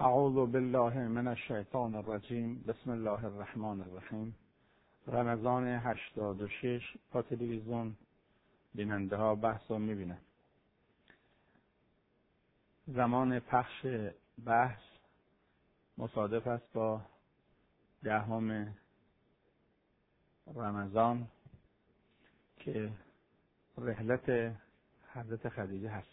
اعوذ بالله من الشیطان الرجیم. بسم الله الرحمن الرحیم. رمضان 86 با تلویزیون بیننده ها بحث رو میبینن. زمان پخش بحث مصادف است با 10 رمضان که رحلت حضرت خدیجه هست.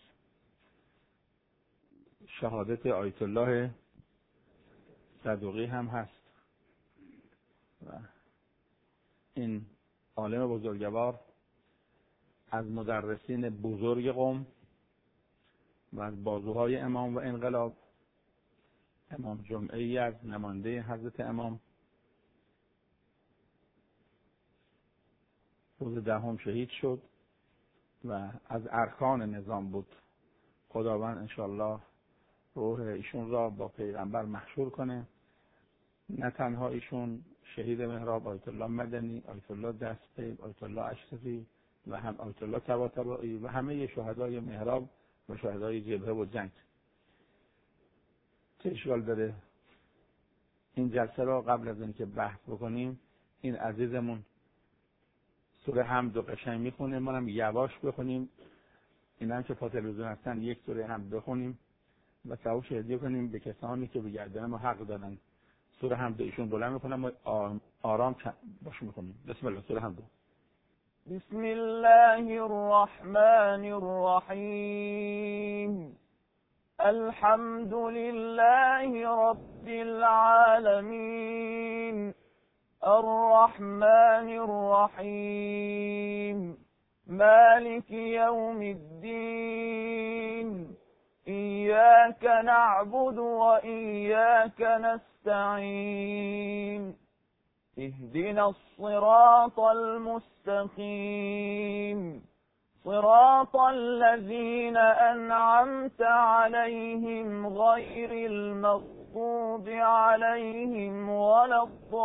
شهادت آیت الله صدوقی هم هست و این عالم بزرگوار از مدرسین بزرگ قوم و از بازوهای امام و انقلاب، امام جمعه‌ای از نماینده حضرت امام، روز 10 شهید شد و از ارکان نظام بود. خداوند انشالله روح ایشون را با پیغمبر محشور کنه. نه تنها ایشون، شهید محراب آیت الله مدنی، آیت الله دستگیر، آیت الله اشرفی و هم آیت الله طباطبایی و همه شهدای محراب و شهدای جبهه و جنگ. چه اشکال داره این جلسه را قبل از اینکه بحث بکنیم این عزیزمون سوره حمد و قشنگ میخونه، ما هم یواش بخونیم، این هم که پا تلویزیون هستن یک سوره حمد بخونیم و ثوابش هدیه کنیم به کسانی که به گردن ما حق دارن. سوره حمد ایشون بلند میکنم و آرام باش میکنیم. بسم الله. سوره حمد. بسم الله الرحمن الرحیم. الحمد لله رب العالمین الرحمن الرحیم مالک یوم الدین إياك نعبد وإياك نستعين اهدنا الصراط المستقيم صراط الذين أنعمت عليهم غير المغضوب عليهم ولا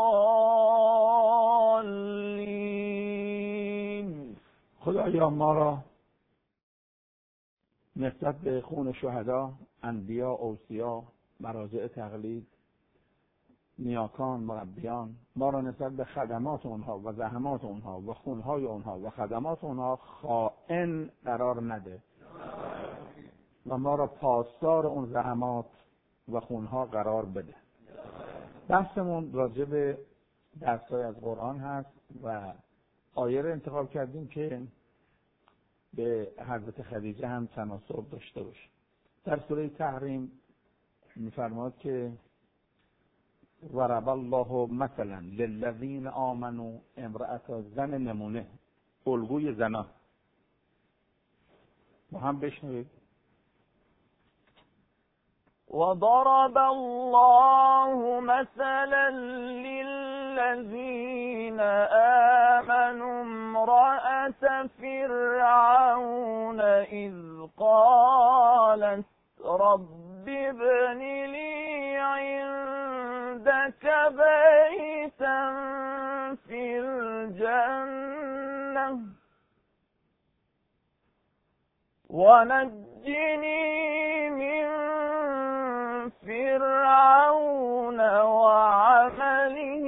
الضالين. خدایا ما را نسبت به خون شهدا، انبیا، اوصیا، مراجع تقلید، نیاکان، مربیان، ما را نسبت به خدمات اونها و زحمات اونها و خونهای اونها و خدمات اونها خائن قرار نده و ما را پاسدار اون زحمات و خونها قرار بده. بحثمون راجع به درس‌های از قرآن هست و آیه رو انتخاب کردیم که به حضرت خدیجه هم تناسب داشته باشه. در سوره تحریم می‌فرماد که ضرب الله مثلا للذین آمنوا امرأة، زن نمونه، الگوی زنا. با هم بشنوید. وضرب الله مثلا للذين آمنوا امرأة فرعون إذ قالت رب ابن لي عندك بيتا في الجنة ونجني من فرعون وعمله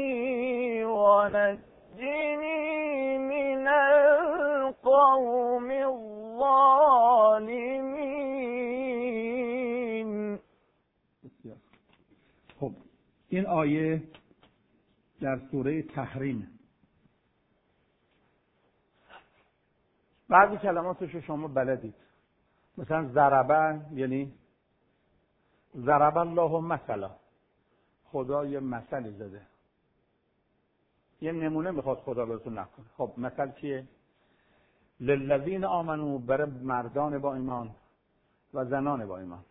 ونجني من القوم الظالمين. خب این آیه در سوره تحریم. بعضی کلماتش شما بلدید، مثلا ضربه یعنی ضرب الله مثلا، خدا یه مثلی زده، یه نمونه میخواد خدا بهتون نکنه. خب مثل چیه؟ للذین آمنو، برای مردان با ایمان و زنان با ایمان.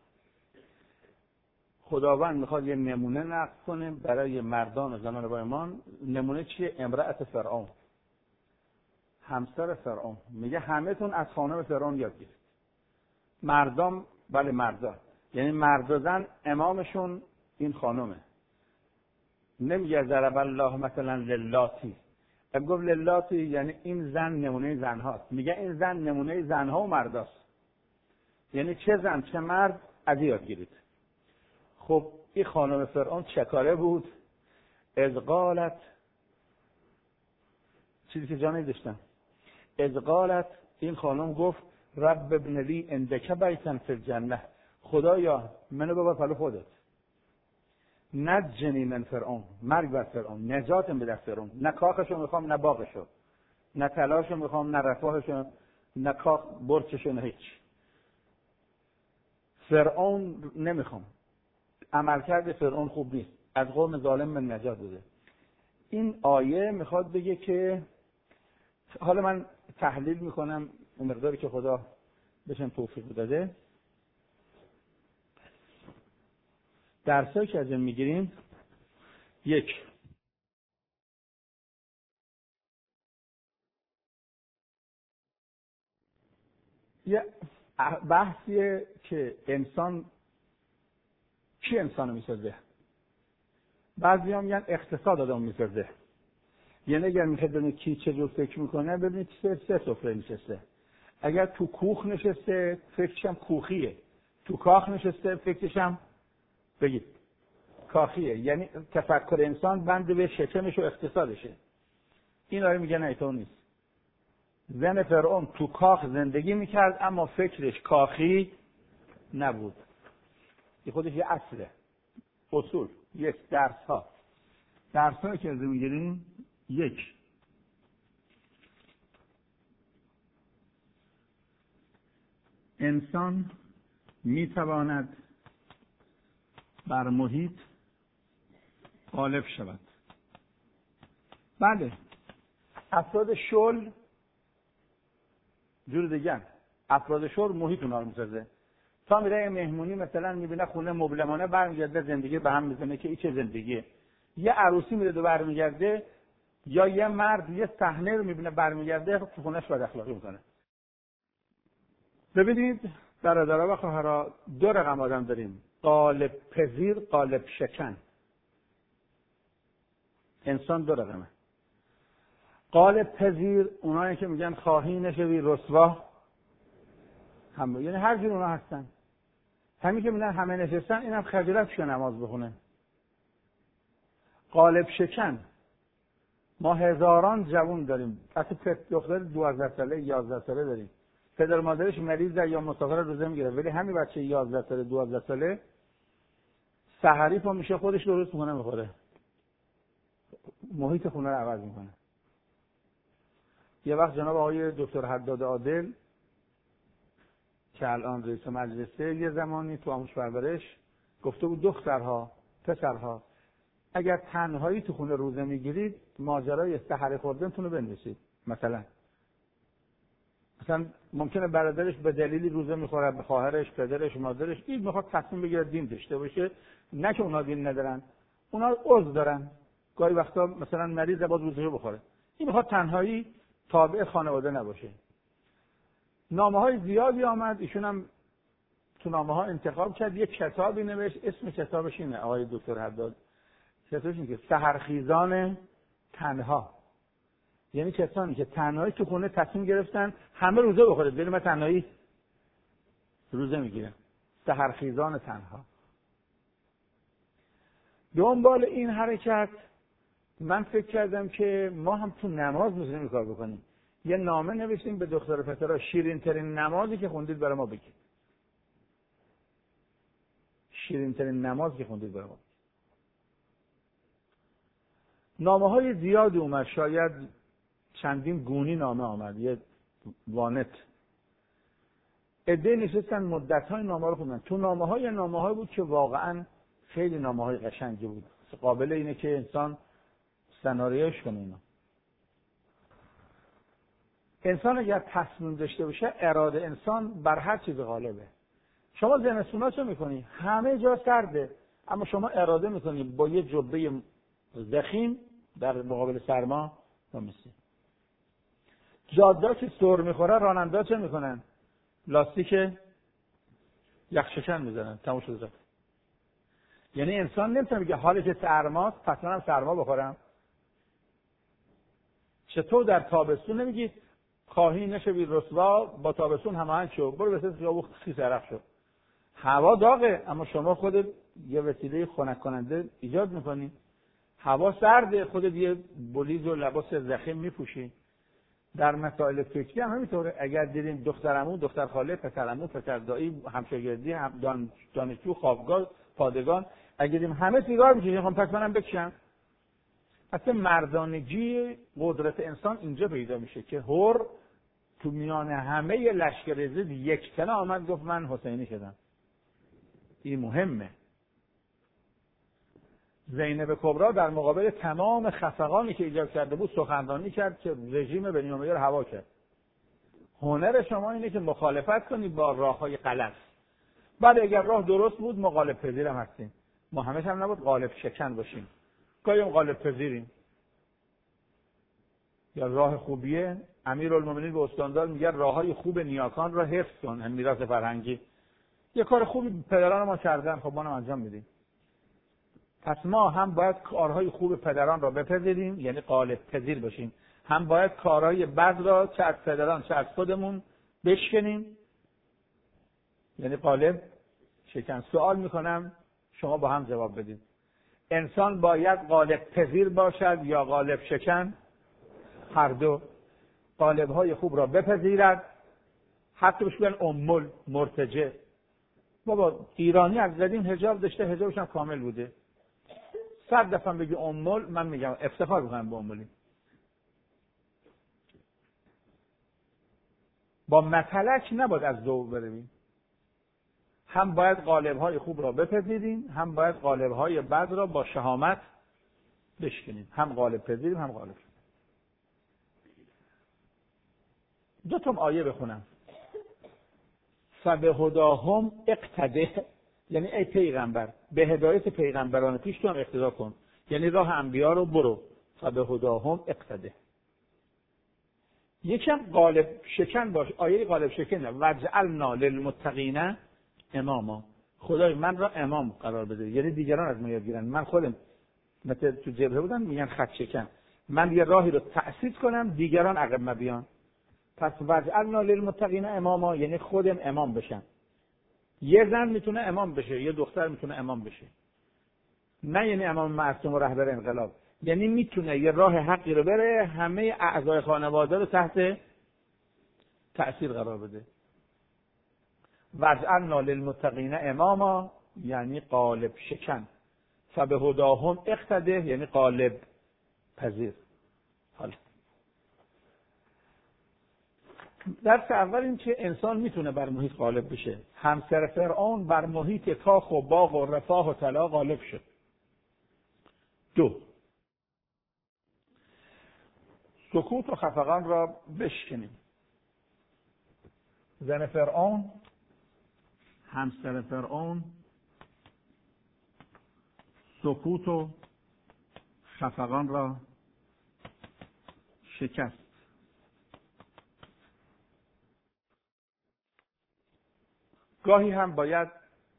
خداوند میخواد یه نمونه نقل کنه برای مردان و زنان با ایمان. نمونه چیه؟ امرأة فرعون، همسر فرعون. میگه همه تون از خانم فرعون یاد گیرید. مردان، بله مردان، یعنی مرد و زن، امامشون این خانومه. نمیگه ضرب الله مثلا للاتی، گفت للاتی یعنی این زن نمونه زن هاست. میگه این زن نمونه زن ها و مرداست، یعنی چه زن چه مرد از یاد گیرید. خب این خانم فرعون چکاره بود؟ اذ قالت، چیزی که جا نداشتم، اذ قالت، این خانم گفت رب ابن لی عندک بیتا فی الجنه، خدایا منو ببر پلو خودت، نجنی من فرعون، مرگ بر فرعون، نجاتم بده فرعون، نه کاخشو میخوام نه باغشو، نه طلاشو میخوام نه رفاهشو، نه کاخ برچشو، نه هیچ. فرعون نمیخوام، عملکرد فرعون خوب نیست، از قوم ظالم من نجات بده. این آیه میخواد بگه که حالا من تحلیل میکنم اون مقداری که خدا بهشم توفیق داده. درسایی که از این میگیریم، یک، یه بحثیه که انسان کی انسانو میسازه. بعضی هم میگن اقتصاد آدم میسازه. یعنی اگر میخواد ببینید کی چجور فکر میکنه، ببینید سه سفره نشسته. اگر تو کوخ نشسته فکرش هم کوخیه، تو کاخ نشسته فکرش هم بگید کاخیه. یعنی تفکر انسان بند به شکمش و اقتصادشه. این آره میگه نه تو نیست. زن فرعون تو کاخ زندگی میکرد اما فکرش کاخی نبود. این خودش یه اصله، اصول، یک درس هایی که از این میگیریم. یک، انسان میتواند بر محیط غالب شود. بله، افراد شل جور دیگه، افراد شل محیط اونا رو میسازه. تا میره مهمونی مثلا میبینه خونه مبلمانه، برمیگرده زندگی به هم میزنه که این چه زندگیه. یه عروسی میره دو برمیگرده، یا یه مرد یه صحنه رو میبینه برمیگرده تو خونه‌اش بد اخلاقی میکنه. ببینید برادرها و خواهرها، دو رقم آدم داریم، قالب پذیر، قالب شکن. انسان دو رقمه. قالب پذیر اونایی که میگن خواهی نشوی رسوا، هم یعنی هر جور اونا هستن. همین که میگن همه نشستن، اینم خجالت شه نماز بخونه. قالب شکن، ما هزاران جوان داریم، حتی دختر 12 ساله 11 ساله داریم، پدر مادرش مریضه یا مسافر روزه میگیره، ولی همین بچه 11 ساله 12 ساله سحری پا میشه خودش درست میکنه میخوره، محیط خونه رو عوض میکنه. یه وقت جناب آقای دکتر حداد عادل که الان رئیس مجلسه، یه زمانی تو آموزش پرورش گفته بود دخترها، پسرها، اگر تنهایی تو خونه روزه میگیرید ماجرای سحر خوردنتون رو بنویسید. مثلا ممکنه برادرش به دلیلی روزه میخوره، به خواهرش، پدرش، مادرش، این میخواد تصمیم بگیره دین داشته باشه، نه که اونا دین ندارن، اونا عذر دارن، گاهی وقتا مثلا مریضه باید روزه بخوره، این میخواد تنهایی تابع خانواده نباشه. نامه‌های زیادی آمد، ایشون هم تو نامه‌ها انتخاب کرد، یک کتابی نوشت، اسم کتابش اینه، آقای دکتر حداد، کتابش اینه که سحرخیزان تنها. یعنی کسانی که تنهایی تو خونه تصمیم گرفتن همه روزه بخوره، ولی من تنهایی روزه میگیرم. سحرخیزان تنها. دنبال این حرکت من فکر کردم که ما هم تو نماز میتونیم این کار بکنیم. یه نامه نوشتیم به دختر پسرها، شیرین ترین نمازی که خوندید برای ما بگید. شیرین ترین نمازی که خوندید برای ما. نامه های زیادی اومد، شاید چندین گونی نامه آمد، یه وانت. عده نشستن مدت های نامه رو خوندن. تو نامه های بود که واقعا خیلی نامه های قشنگی بود، قابل اینه که انسان سناریوش کنه. اینا انسان اگر تصمیم داشته باشه، اراده انسان بر هر چیز غالبه. شما زمستونا چه میکنی؟ همه جا سرده، اما شما اراده میکنی با یه جبه ضخیم در مقابل سرما نمیسی. جاده که سر میخوره، راننده چه میکنن؟ لاستیک یخشکن میزنن، تموم شده. یعنی انسان نمیتونه بگه حالی که سرماست پس منم سرما بخورم. چطور در تابستون نمیگی خواهی نشوی رسوا، با تابستون هماهنگ شو، برو به خیابون خیس عرق شو. هوا داغه اما شما خودت یه وسیله خنک کننده ایجاد میکنی. هوا سرده خودت یه بلیز و لباس ضخیم میپوشی. در مسائل فکری هم همینطوره. اگر دیدیم دختر عمو، دختر خاله، پسر عمو، پسر دایی، همشاگردی، دانشجو، خوابگاه، پادگان، اگر دیدیم همه سیگار میکشن، پس منم بکشم. اصلا مردانگی قدرت انسان اینجا پیدا میشه که هر تو میان همه لشکر زید یک تنه آمد گفت من حسینی شدم. این مهمه. زینب کبرا در مقابل تمام خفقانی که ایجاد کرده بود سخنرانی کرد که رژیم بنی امیه رو هوا کرد. هنر شما اینه که مخالفت کنید با راههای غلط. بعد اگر راه درست بود مغالب پذیر هم هستیم. ما همش هم نبود غالب شکن باشیم. گاهی غالب پذیریم. یا راه خوبیه، امیرالمومنین به استاندار میگه راههای خوب نیاکان را حفظ کن، میراث فرهنگی. یه کار خوبی پدران ما کردن، خب ما هم انجام میدیم. پس ما هم باید کارهای خوب پدران را بپذیریم، یعنی غالب پذیر باشیم. هم باید کارهای بد را چه از پدران چه از خودمون بشکنیم، یعنی غالب شکن. سوال میکنم شما با هم جواب بدید. انسان باید غالب پذیر باشد یا غالب شکن؟ هر دو. غالب‌های خوب را بپذیرد، حتی بهش بگن امول مرتجع. بابا ایرانی از قدیم حجاب داشته، حجابش هم کامل بوده. 100 دفعه بگی امول، من میگم افتخار میکنم به امولی. با متلک نباید از دو برویم. هم باید غالب‌های خوب را بپذیریم، هم باید غالب‌های بد را با شهامت بشکنیم. هم غالب پذیریم هم غالب. دو تا آیه بخونم. فبهداهم اقتده، یعنی ای پیغمبر به هدایت پیغمبران پیش تو هم اقتدا کن، یعنی راه انبیا رو برو. فبهداهم اقتده. یکم غالب شکن باش. آیه غالب شکن وجعلنا للمتقین اماما. خدای من را امام قرار بده، یعنی دیگران از من یاد گیرن. من خودم مثلا تو جبهه بودم میگن خط شکن، من یه راهی رو تأسیس کنم دیگران عقب ما بیان. پس وجعلنا للمتقین اماما یعنی خودم امام بشم. یه زن میتونه امام بشه، یه دختر میتونه امام بشه. نه یعنی امام معصوم و رهبر انقلاب، یعنی میتونه یه راه حقی رو بره، همه اعضای خانواده رو تحت تأثیر قرار بده. وجعلنا للمتقین اماما یعنی غالب شکن. فبهداهم اقتده یعنی غالب پذیر. حالا درس اول این که انسان میتونه بر محیط غالب بشه. همسر فرعون بر محیط کاخ و باغ و رفاه و طلا غالب شد. 2. سکوت و خفقان را بشکنیم. زن فرعون، همسر فرعون سکوت و خفقان را شکست. گاهی هم باید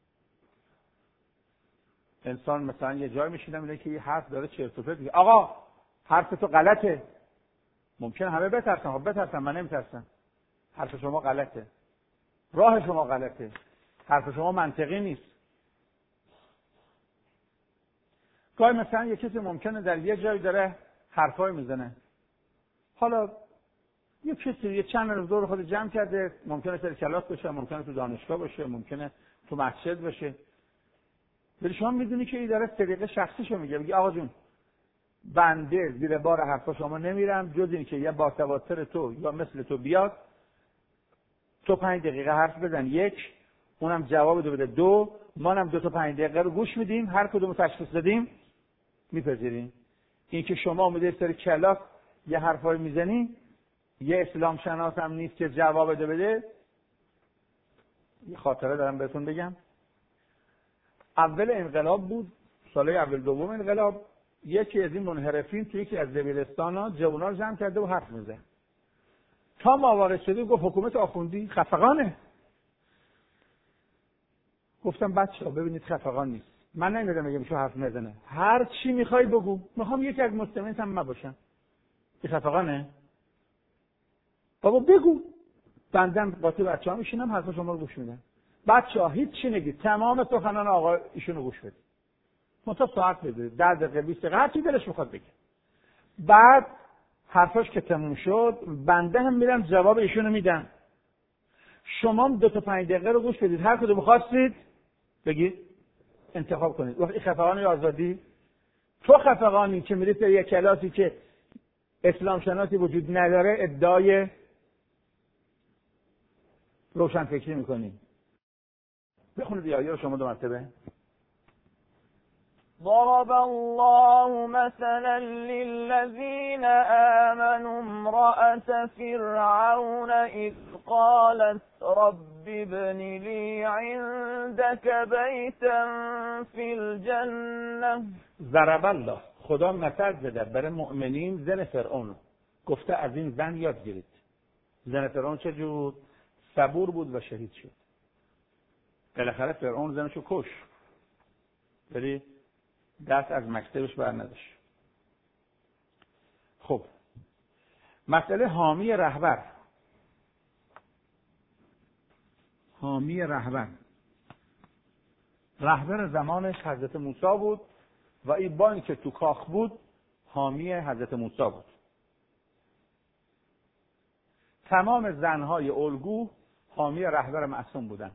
انسان مثلا یه جای میشینه میگه که یه حرف داره چرت و پرت میگه، آقا حرف تو غلطه. ممکنه همه بترسن، خب بترسن، من نمیترسم. حرف شما غلطه، راه شما غلطه، حرف شما منطقی نیست. گاهی مثلا یه کسی ممکنه در یه جای داره حرفای میزنه، حالا یه کسی یه چند روز دور خود جمع کرده، ممکنه سر کلاس باشه، ممکنه تو دانشگاه باشه، ممکنه تو مسجد باشه، ولی شما میدونی که این داره طریق شخصیشو میگه آقا جون بنده زیر بار حرفا شما نمیرم، جز این که یه باسوادتر تو یا مثل تو بیاد، تو 5 دقیقه حرف بزن، 1 اونم جواب دو بده، 2 مانم 2 تا 5 دقیقه رو گوش میدیم، هر کدومو تشخیص دادیم میپذیریم. این که شما اومدید سر کلاس یه حرفای میزنی، یه اسلام شناس هم نیست که جواب بده. یه خاطره دارم بهتون بگم. اول انقلاب بود، سالهای اول دوم انقلاب، یکی از این منحرفین توی یکی از دبیرستانا جوونا رو جمع کرده و حرف میزنه. تا ما وارد شدیم گفت حکومت آخوندی خفقانه. گفتم بچه‌ها ببینید خفقان نیست. من نمیدونم میگم شو حرف میزنه. هر چی میخوای بگو. میخوام یکی از مستمعین هم من باشم. این خفقانه؟ بابا بگو. بندم قاطی بچه‌ها میشینم حرف شما رو گوش میدم. بچه‌ها هیچ چی نگید، تمام سخنان آقا ایشونو گوش بدید. منتها ساعت بدید، 10 دقیقه 20 دقیقه هر چی دلش میخواد بگه. بعد حرفاش که تموم شد بنده هم میرم جواب ایشونو میدم. شما 2 تا 5 دقیقه رو گوش بدید، هر کدوم خواستید بگید، انتخاب کنید. وقتی خفقان آزادی، تو خفقانی که میرید به یک کلاسی که اسلام شناسی وجود نداره ادعای روشنفکری میکنی. بخونید این آیه رو شما 2 مرتبه. ضرب الله مثلا للذين آمنوا امرأة فرعون إذ قالت رب ابن لي عندك بيتا في الجنة. ضرب الله، خدا مثل زده برای مؤمنین زن فرعون. گفته از این زن یاد گیرید. زن فرعون چه جور؟ صبور بود و شهید شد. بالاخره فرعون زنشو کش، ولی دست از مکتبش بر نداشت. خب مسئله حامی رهبر. حامی رهبر زمانش حضرت موسی بود و این با اینکه تو کاخ بود حامی حضرت موسی بود. تمام زنهای الگو حامی رهبر معصوم بودن.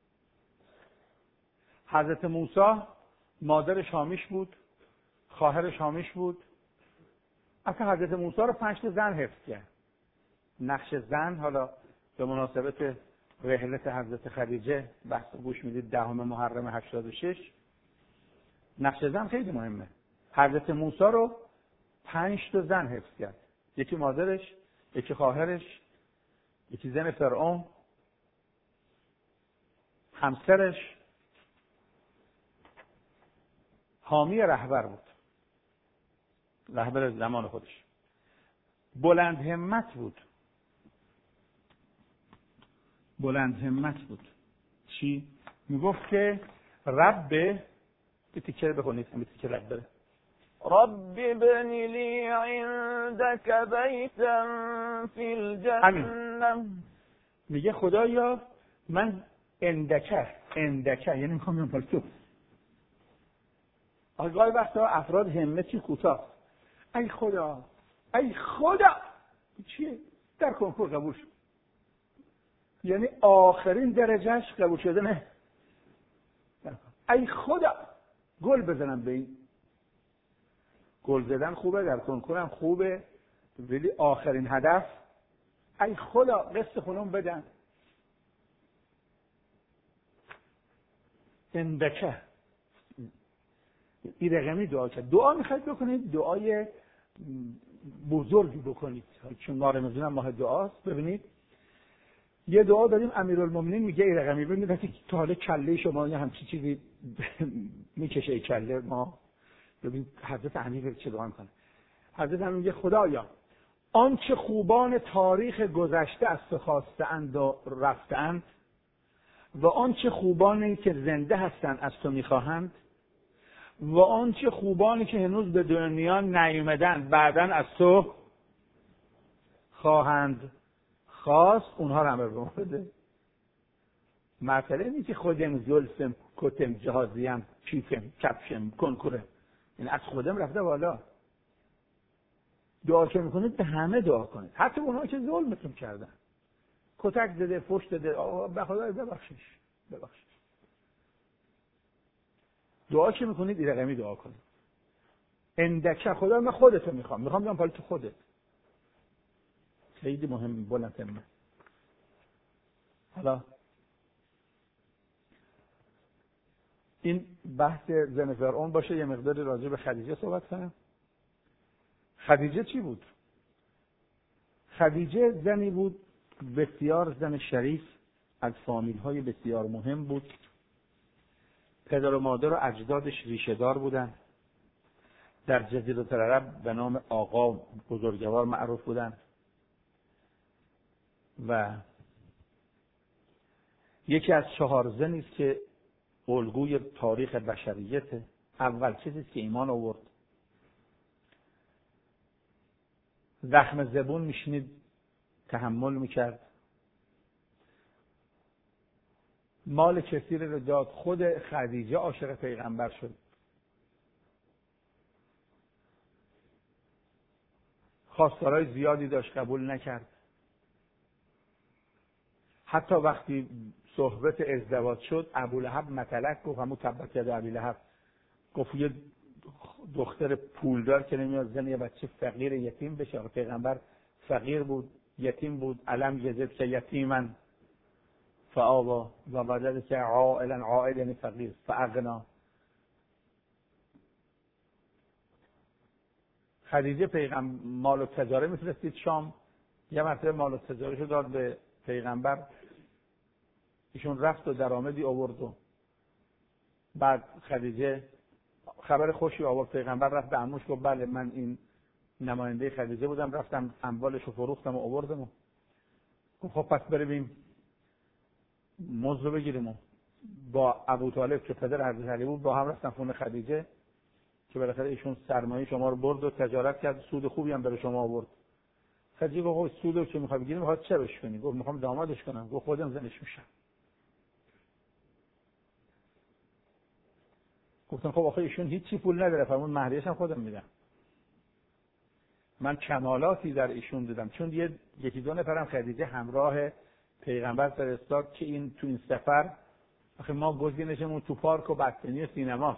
حضرت موسی مادرش حامیش بود، خواهرش حامیش بود. اصلا حضرت موسی رو 5 تا زن حفظ کرد. نقش زن، حالا به مناسبت رحلت حضرت خدیجه بحث گوش میدید 10 محرم 86، نقش زن خیلی مهمه. حضرت موسی رو 5 تا زن حفظ کرد. یکی مادرش، یکی خواهرش، یکی زن فرعون، همسرش. حامی رهبر بود، رهبر زمان خودش. بلند همت بود. بلند همت بود. چی؟ میگفت که رب تیکه بخونید، همین تیکه رب بره. رب ابن لي عندك بيتا في الجنة. میگه خدایا من اندکه یعنی میخوام بیام پالا تو. آقای وقتا افراد همتی کوتاه. ای خدا چیه؟ در کنکور قبول شد. یعنی آخرین درجهش قبول شده نه. ای خدا گل بزنم به این. گل زدن خوبه، در کنکورم خوبه، ولی آخرین هدف ای خدا قسط خونم بدن. اندکه این رقمی دعا کرد. دعا میخواید بکنید دعای بزرگی بکنید، چون ماه رمضان ماه دعاست. ببینید یه دعا داریم امیرالمومنین میگه این رقمی. ببینید وقتی تا حالا کله شما یه همچین چیزی میکشه کله ما، ببینید حضرت امیر چه دعا میکنه. حضرت امیر میگه خدایا آنچه خوبان تاریخ گذشته از تو خواسته‌اند و رفته‌اند و آنچه خوبانی که زنده هستند از تو میخواهند و آنچه خوبانی که هنوز به دنیا نیومدن بعداً از تو خواهند خواست، اونها رو امر به ما بده. مسئله اینه که خودم زلفم کتم جهازیم کیفم کفشم کنکوره، این از خودم رفته بالا. دعا که میکنید به همه دعا کنید، حتی اونها که ظلمتون کردن، کتک زده، فحش داده، به خدا ببخشش. دعا که میکنید این رقمی دعا کنید. اندکه خدا من خودتو میخوام بیام پالا تو خودت. خیلی مهم. بلند همت. حالا این بحث زن فرعون باشه، یه مقداری راجع به خدیجه صحبت کنم. خدیجه چی بود؟ خدیجه زنی بود بسیار زن شریف، از فامیل‌های بسیار مهم بود. پدر و مادر و اجدادش ریشه‌دار بودن. در جزیره العرب به نام آقا بزرگوار معروف بودن و یکی از 4 زنی است که الگوی تاریخ بشریت. اول چیزی که ایمان آورد. زخم زبون میشنید تحمل میکرد. مال کسی رو داد. خود خدیجه عاشق پیغمبر شد. خواستارهای زیادی داشت، قبول نکرد. حتی وقتی صحبت ازدواج شد، ابولهب مطلق گفت، همون تبت ید ابی لهب، گفت یه دختر پولدار که نمیاد زن یه بچه فقیر یتیم بشه. پیغمبر فقیر بود، یتیم بود. الم یزد که یتیما فآوا و وجد که عائل یعنی فقیر فاغنا. خدیجه پیغمبر مال و تجاره میفرستید شام. یه مرتبه مال و تجاره شو داد به پیغمبر، ایشون رفت و درآمدی آورد و بعد خدیجه خبر خوشی آورد. پیغمبر رفت به عموش گفت بله من این نماینده خدیجه بودم، رفتم اموالش رو فروختم و آوردم. و گفت خب پس بریم مزد رو بگیریم. و با ابو طالب که پدر حضرت علی بود با هم رفتن خونه خدیجه که بالاخره ایشون سرمایه شما رو برد و تجارت کرد، سود خوبی هم برای شما آورد. خدیجه گفت سود رو که میخوای بگیری میخواد چه بش کنی؟ گفت میخوام دامادش کنم. گفت خودم زنش میشم. گفتم خب آخه ایشون هیچی پول نداره، فرمود مهریه‌اش هم خودم میدم. من کمالاتی در ایشون دیدم، چون یکی دو نفرم خدیجه همراه پیغمبر فرستاد که این تو این سفر آخه ما گزینشمون تو پارک و بستنی و سینماست.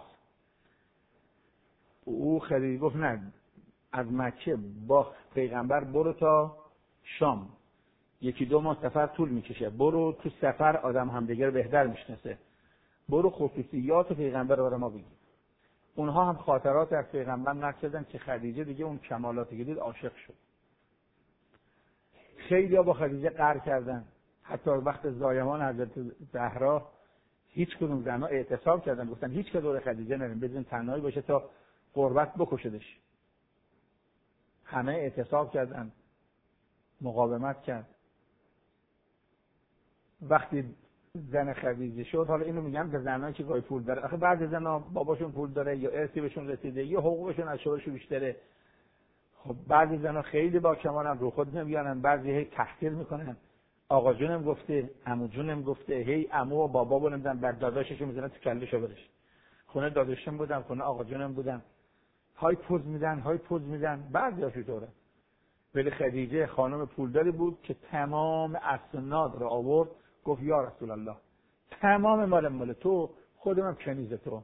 او خدیجه گفت نه، از مکه با پیغمبر برو تا شام، یکی دو ماه سفر طول میکشه، برو تو سفر آدم همدیگر بهتر میشناسه، برو خصوصیات پیغمبر رو ما بگی. اونها هم خاطرات از پیغمبر نقل کردن که خدیجه دیگه اون کمالاتی که دید عاشق شد. خیلی ها با خدیجه قهر کردن. حتی وقت زایمان حضرت زهرا هیچ کدوم زنها اعتصاب کردن، گفتن هیچ که دور خدیجه نریم، بزن تنهایی باشه تا قربت بکشدش. همه اعتصاب کردن، مقاومت کرد. وقتی زن خدیجه شد، حالا اینو میگم که زنایی که گاهی پول داره، آخه بعضی زنا باباشون پول داره یا ارثی بهشون رسیده یا حقوقشون از شوهرشون بیشتره. خب بعضی زنا خیلی با کمالن، رو خود نمیارن، بعضی هی تحقیر میکنن. آقا جونم گفته، عمو جونم گفته، هی عمو و بابا بولندن بر داداششون میزنن تو کلهشو برش. خونه داداشم بودم، خونه آقا جونم بودم. های پوز میدن، بعضیاشو طوره. ولی خدیجه خانم پولداری بود که تمام اسناد رو آورد، گفت یا رسول الله تمام مال تو، خودم کنیز تو.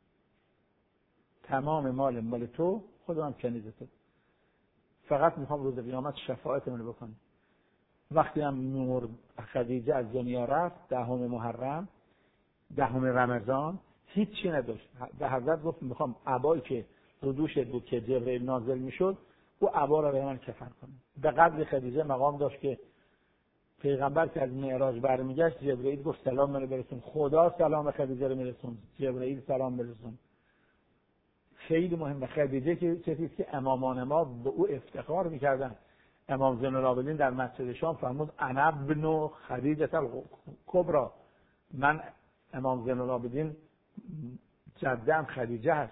تمام مال تو، خودم کنیز تو. فقط میخوام روز قیامت شفاعت منو بکنی. وقتی هم خدیجه از دنیا رفت 10 محرم 10 رمضان هیچی نداشت. به حضرت گفت میخوام عبایی که رو دوشت بود که جبرئیل نازل میشد او عبا رو به من کفن کنه. به قدر خدیجه مقام داشت که پیغمبر که از معراج برمیگشت جبرئیل گفت سلام منو برسون. خدا سلام خدیجه رو میرسون، جبرئیل سلام برسون. خیلی مهمه. خدیجه که چیزی که امامان ما به او افتخار میکردن. امام زین العابدین در مسجد شام فرمود انا ابن خدیجه الکبری، من امام زین العابدین جدم خدیجه هست.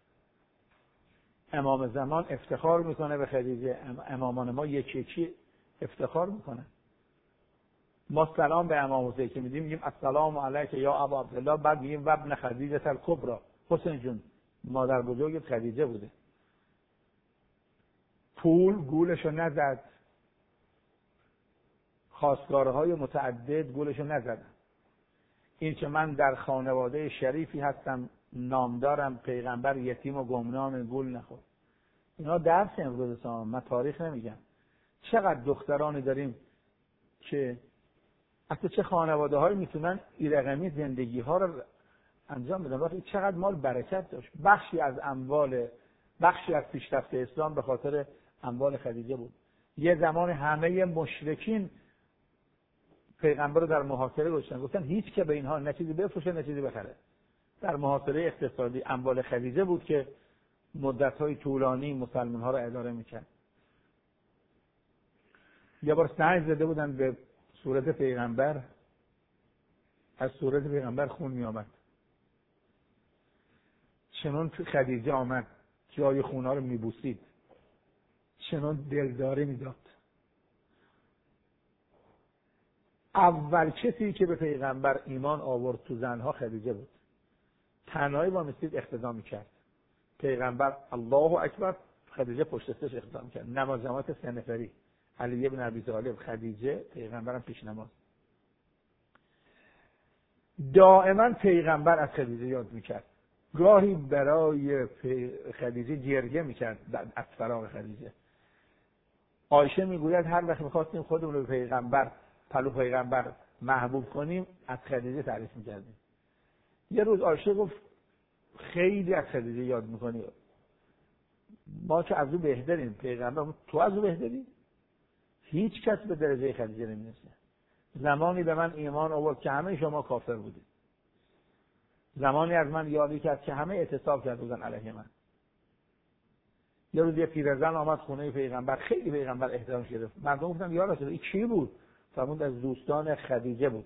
امام زمان افتخار میکنه به خدیجه، امامان ما یکی افتخار میکنه. ما سلام به امام حسین که میگیم السلام علیک یا ابا عبدالله، بعد میگیم ابن خدیجه الکبری. حسین جون مادر بزرگت خدیجه بوده. پول گولشو نزد، خواستگارهای متعدد گولشو نزدن. این که من در خانواده شریفی هستم، نامدارم، پیغمبر یتیم و گمنام، گول نخورد. اینا درس امروز سام، من تاریخ نمیگم. چقدر دخترانی داریم که اصلا چه خانواده هایی میتونن این رقمی زندگی ها رو انجام بدن. وقتی چقدر مال برکت داشت. بخشی از پیشرفت اسلام به خاطر اموال خدیجه بود. یه زمان همه مشرکین پیغمبر رو در محاصره گذاشتن، هیچ که به اینها نه چیزی بفروشه نه چیزی بخره. در محاصره اقتصادی اموال خدیجه بود که مدت‌های طولانی مسلمان‌ها رو اداره می‌کرد. یه بار سعی زده بودن به صورت پیغمبر، از صورت پیغمبر خون می‌آمد. چنان خدیجه آمد جای خون‌ها رو می‌بوسید، چنان دلداری می‌داد. اول کسی که به پیغمبر ایمان آورد تو زنها خدیجه بود. تنهایی با مسجد اقتدا میکرد. پیغمبر الله اکبر، خدیجه پشت سرش اقتدا میکرد. نماز جماعت 3 نفری، علی بن ابی طالب، خدیجه، پیغمبرم پیش نماز. دائما پیغمبر از خدیجه یاد میکرد. گاهی برای خدیجه گریه میکرد از فراق خدیجه. عایشه میگوید هر وقت میخواستیم خودمون رو به پلو پیغمبر محبوب کنیم از خدیجه تعریف میکردیم. یه روز عایشه گفت خیلی از خدیجه یاد میکنی، ما که از او بهتریم. پیغمبر تو از او بهتری؟ هیچ کس به درجه خدیجه نمیرسه. زمانی به من ایمان آورد که همه شما کافر بودید. زمانی از من یاری کرد که همه اعتصاب کرده بودن علیه من. یه روز یه پیرزن آمد خونه پیغمبر، خیلی پیغمبر احترامش گرفت. مردم گفتن یا رسول الله این کی بود؟ فرمود از دوستان خدیجه بود.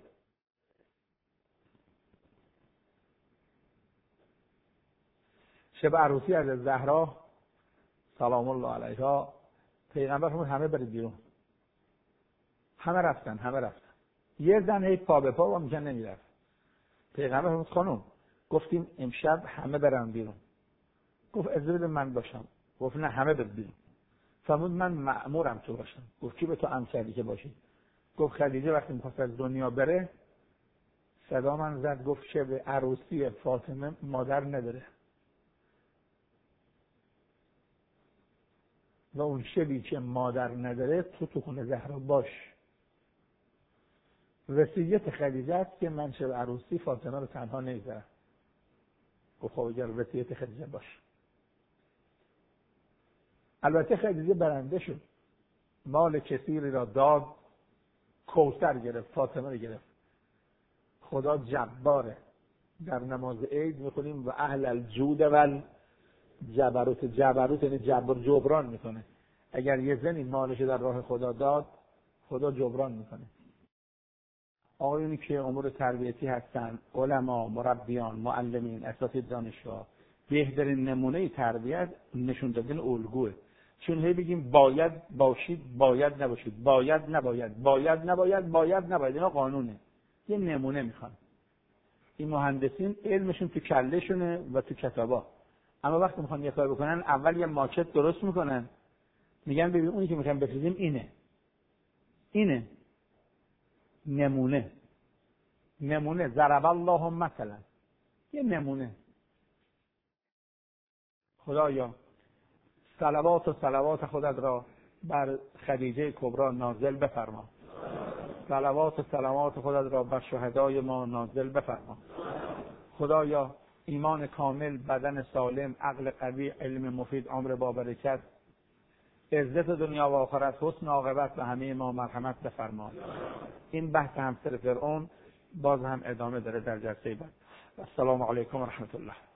شب عروسی از زهرا سلام الله علیها، پیغمبر فرمود همه برید بیرون. همه رفتن. یه زن هی پا به پا و میگن نمیرفت. پیغمبر فرمود خانم، گفتیم امشب همه برن بیرون. گفت اجازه بده من باشم. گفت نه همه برید بیرون. فرمود من مأمورم تو باشم. گفت کی به تو امر کردی که باشی؟ گفت خدیجه وقتی میخواست از دنیا بره صدا من زد، گفت شب عروسی فاطمه مادر نداره و اون شبی که مادر نداره تو خونه زهرا باش. وصیت خدیجه است که من شب عروسی فاطمه رو تنها نمیذارم. گفت خب اگر وصیت خدیجه باش. البته خدیجه برنده شد، مال کثیری را داد، کوثر گرفت، فاطمه رو گرفت. خدا جباره. در نماز عید میخونیم و اهل الجود و جبروت یعنی جبران میکنه. اگر یه زنی مالش در راه خدا داد، خدا جبران میکنه. آقایونی که امور تربیتی هستن، علما، مربیان، معلمین، اساتید دانشگاه، بهترین نمونه تربیت نشون دادن الگوه. چون هی بگیم باید باشید، باید نباشید، باید نباید، اینا قانونه. یه نمونه میخوان. این مهندسین علمشون تو کلهشونه و تو کتابا، اما وقتی میخوان یه کار بکنن اول یه ماکت درست میکنن، میگن ببین اونی که میخوایم بسازیم اینه نمونه ضرب الله مثلا، یه نمونه. خدایا صلوات خودت را بر خدیجه کبری نازل بفرما. صلوات و سلامات خودت را بر شهدای ما نازل بفرما. خدایا ایمان کامل، بدن سالم، عقل قوی، علم مفید، عمر با برکت، عزت دنیا و آخرت، حسن عاقبت به همه ما مرحمت بفرما. این بحث همسر فرعون باز هم ادامه داره در جلسه بعد. السلام علیکم و رحمت الله.